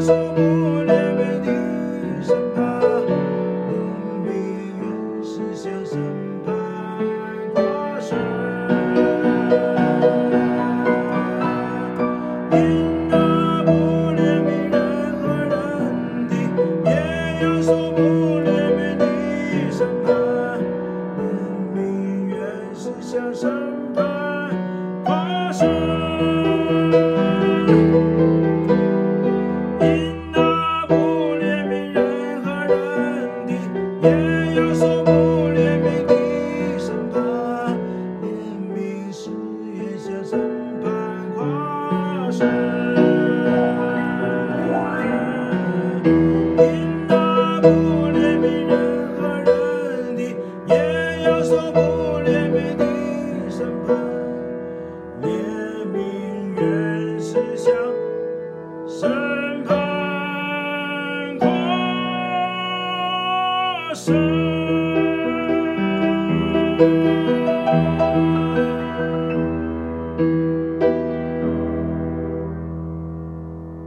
肃穆怜悯的审判，怜悯原是向审判跨生。因那不怜悯人和人的，也要肃穆怜悯的审判，怜悯原是向审判跨生。因那不怜悯人和人的，也要肃穆怜悯的审判，怜悯是也向审判跨生。因那不怜悯人和人的，也要肃穆怜悯的审判，怜悯原是向审判跨生。